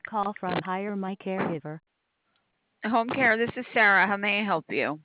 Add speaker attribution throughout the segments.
Speaker 1: call from Hire My Caregiver.
Speaker 2: Home care, this is Sarah. How may I help you?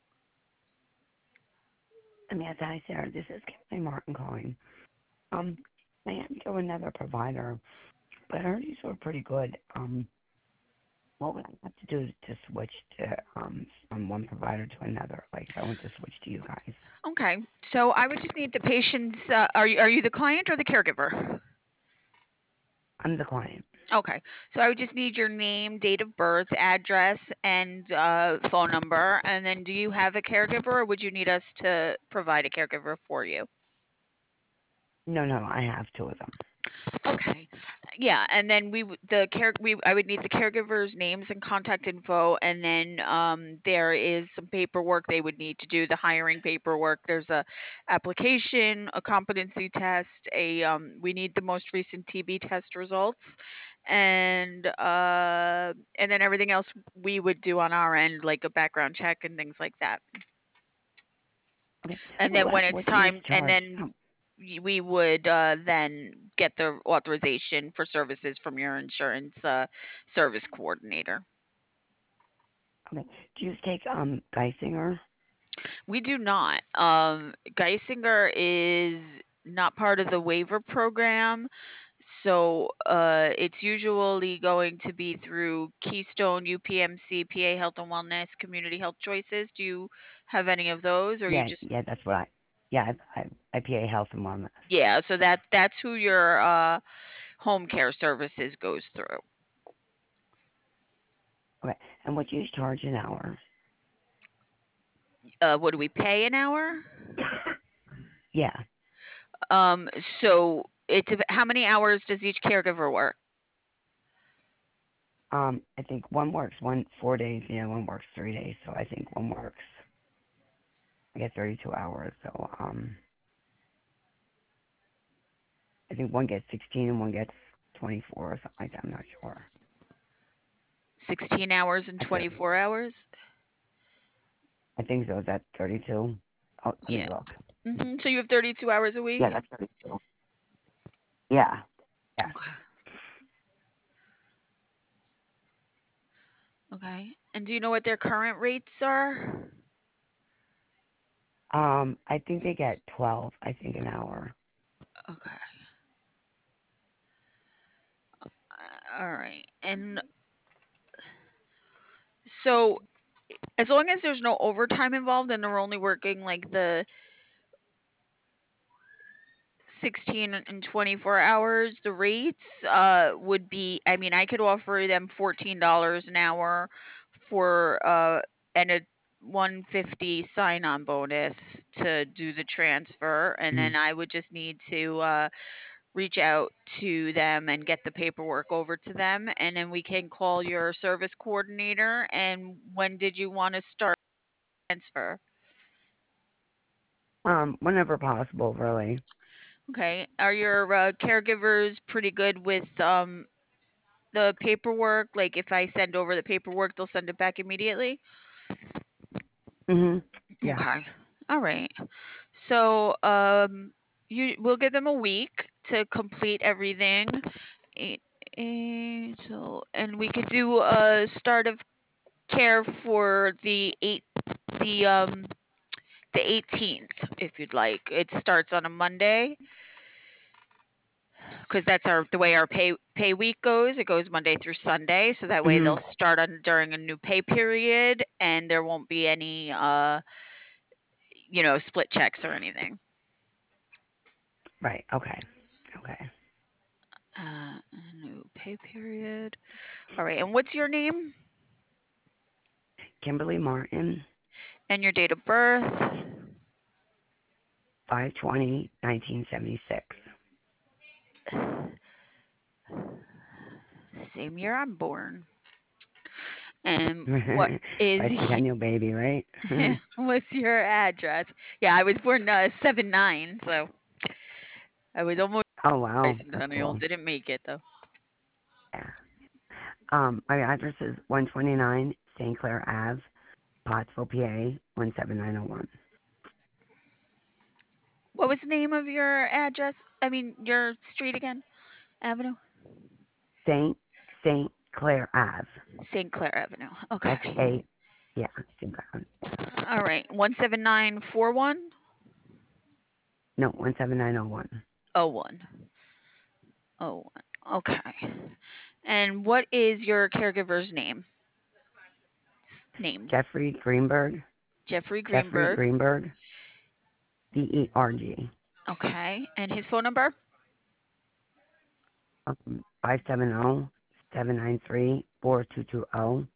Speaker 3: Yes, hi Sarah. This is Kimberly Martin calling. Um, I am to another provider, but I heard these were pretty good. What would I have to do to switch to from one provider to another? Like if I want to switch to you guys.
Speaker 2: Okay, so I would just need the patient's. Are you the client or the caregiver?
Speaker 3: I'm the client.
Speaker 2: Okay, so I would just need your name, date of birth, address, and phone number. And then, do you have a caregiver, or would you need us to provide a caregiver for you?
Speaker 3: No, I have two of them.
Speaker 2: Okay. Yeah, and then I would need the caregiver's names and contact info, and then there is some paperwork they would need to do, the hiring paperwork. There's a application, a competency test, we need the most recent TB test results, and then everything else we would do on our end, like a background check and things like that.
Speaker 3: Okay.
Speaker 2: And then when it's
Speaker 3: What do you
Speaker 2: time, and
Speaker 3: charge?
Speaker 2: then we would then get the authorization for services from your insurance service coordinator.
Speaker 3: Okay. Do you take Geisinger?
Speaker 2: We do not. Geisinger is not part of the waiver program, so it's usually going to be through Keystone, UPMC, PA Health and Wellness, Community Health Choices. Do you have any of those, or you just?
Speaker 3: Yeah, that's what I. Yeah, I PA Health and Wellness.
Speaker 2: Yeah, so that's who your home care services goes through.
Speaker 3: Okay. And what do you charge an hour?
Speaker 2: What do we pay an hour?
Speaker 3: Yeah.
Speaker 2: Um, so how many hours does each caregiver work?
Speaker 3: I think one works 4 days, one works 3 days. So I think one works. I get 32 hours. So I think one gets 16 and one gets 24 or something like that. I'm not sure.
Speaker 2: 16 hours and
Speaker 3: That's it.
Speaker 2: 24 hours?
Speaker 3: I think so. Is that 32? Oh, let me
Speaker 2: Yeah.
Speaker 3: look.
Speaker 2: So you have 32 hours a week?
Speaker 3: Yeah, that's 32. Yeah. Yes.
Speaker 2: Okay. Okay. And do you know what their current rates are?
Speaker 3: I think they get 12. I think an hour.
Speaker 2: Okay. All right. And so as long as there's no overtime involved and they're only working like the 16 and 24 hours, the rates would be, I mean, I could offer them $14 an hour for and a 150 sign on bonus to do the transfer, and
Speaker 3: Mm-hmm.
Speaker 2: then I would just need to reach out to them and get the paperwork over to them, and then we can call your service coordinator. And when did you want to start transfer?
Speaker 3: Whenever possible, really.
Speaker 2: Okay. Are your caregivers pretty good with the paperwork? Like if I send over the paperwork, they'll send it back immediately?
Speaker 3: Mhm. Yeah.
Speaker 2: Okay. All right. So, we'll give them a week to complete everything. Eight, and we could do a start of care for the um the 18th if you'd like. It starts on a Monday, because that's the way our pay week goes. It goes Monday through Sunday, so that way they'll
Speaker 3: Mhm.
Speaker 2: start on during a new pay period, and there won't be any split checks or anything.
Speaker 3: Right. Okay. Okay.
Speaker 2: A new pay period. All right, and what's your name
Speaker 3: Kimberly Martin,
Speaker 2: and your date of birth?
Speaker 3: 5/20/1976.
Speaker 2: Same year I'm born. And what is
Speaker 3: Bicentennial baby, right?
Speaker 2: what's your address? Yeah, I was born 7/9, so I was almost
Speaker 3: Oh wow, that's
Speaker 2: bicentennial.
Speaker 3: cool.
Speaker 2: Didn't make it though.
Speaker 3: Yeah. My address is 129 St. Clair Ave, Pottsville, PA 17901.
Speaker 2: What was the name of your address? I mean, your street again? Avenue?
Speaker 3: Saint St. Clair Ave.
Speaker 2: St. Clair Avenue. Okay.
Speaker 3: S-A, yeah, St. Clair.
Speaker 2: All right. 17941?
Speaker 3: No, 17901.
Speaker 2: 01. 01. Okay. And what is your caregiver's name?
Speaker 3: Jeffrey Greenberg.
Speaker 2: Jeffrey
Speaker 3: Jeffrey
Speaker 2: Greenberg.
Speaker 3: Greenberg. B-E-R-G.
Speaker 2: Okay. And his phone number?
Speaker 3: 570-793-4220.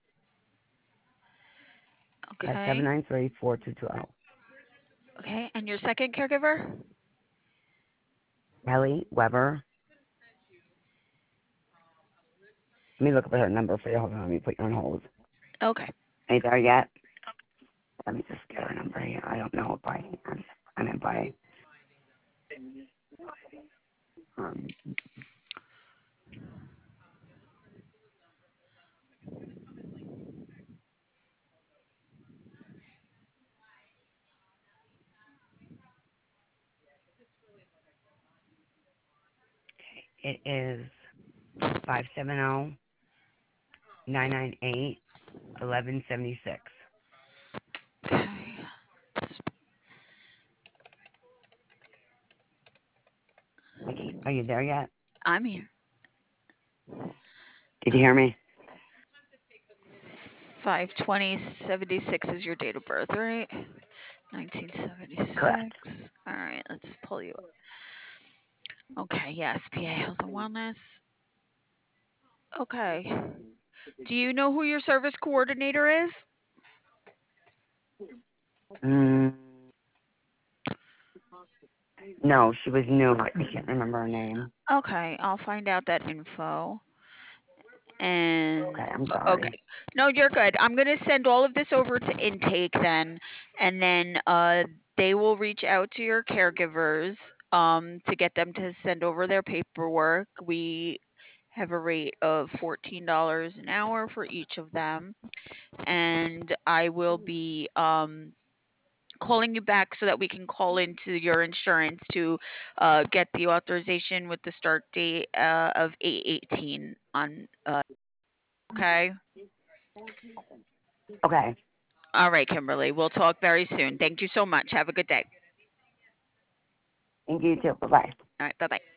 Speaker 2: Okay.
Speaker 3: 793-4220.
Speaker 2: Okay. And your second caregiver?
Speaker 3: Kelly Weber. Let me look up her number for you. Hold on, let me put you on hold.
Speaker 2: Okay.
Speaker 3: Are you there yet? Let me just get her number here. I don't know it by hand. I mean by um it is 570-998-1176.
Speaker 2: Okay.
Speaker 3: Are you there yet?
Speaker 2: I'm here.
Speaker 3: Did you hear me?
Speaker 2: 52076 is your date of birth, right? 1976.
Speaker 3: Correct.
Speaker 2: All right, let's pull you up. Okay, yes, PA Health and Wellness. Okay. Do you know who your service coordinator is?
Speaker 3: No, she was new. I can't remember her name.
Speaker 2: Okay, I'll find out that info. And
Speaker 3: Okay, I'm sorry.
Speaker 2: okay, no, you're good. I'm gonna send all of this over to intake then, and then they will reach out to your caregivers to get them to send over their paperwork. We have a rate of $14 an hour for each of them, and I will be calling you back so that we can call into your insurance to get the authorization with the start date of 8/18 on. Okay.
Speaker 3: Okay.
Speaker 2: All right, Kimberly. We'll talk very soon. Thank you so much. Have a good day.
Speaker 3: Thank you too. Bye-bye.
Speaker 2: All right. Bye bye.